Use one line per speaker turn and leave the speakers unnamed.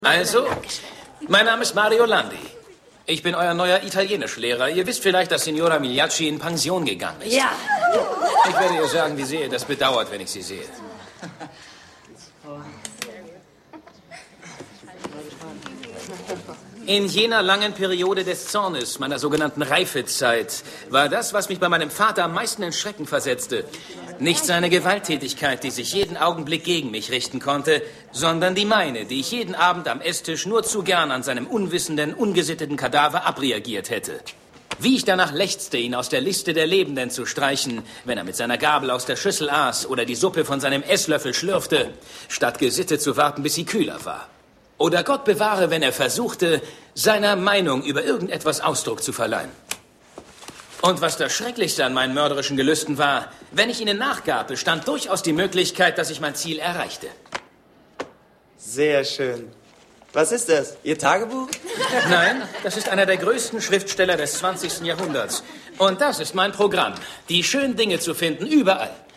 Also, mein Name ist Mario Landi. Ich bin euer neuer Italienischlehrer. Ihr wisst vielleicht, dass Signora Migliacci in Pension gegangen ist.
Ja.
Ich werde ihr sagen, wie sehr ihr das bedauert, wenn ich sie sehe. In jener langen Periode des Zornes, meiner sogenannten Reifezeit, war das, was mich bei meinem Vater am meisten in Schrecken versetzte, nicht seine Gewalttätigkeit, die sich jeden Augenblick gegen mich richten konnte, sondern die meine, die ich jeden Abend am Esstisch nur zu gern an seinem unwissenden, ungesitteten Kadaver abreagiert hätte. Wie ich danach lechzte, ihn aus der Liste der Lebenden zu streichen, wenn er mit seiner Gabel aus der Schüssel aß oder die Suppe von seinem Esslöffel schlürfte, statt gesittet zu warten, bis sie kühler war. Oder Gott bewahre, wenn er versuchte, seiner Meinung über irgendetwas Ausdruck zu verleihen. Und was das Schrecklichste an meinen mörderischen Gelüsten war, wenn ich ihnen nachgab, bestand durchaus die Möglichkeit, dass ich mein Ziel erreichte.
Sehr schön. Was ist das? Ihr Tagebuch?
Nein, das ist einer der größten Schriftsteller des 20. Jahrhunderts. Und das ist mein Programm, die schönen Dinge zu finden, überall.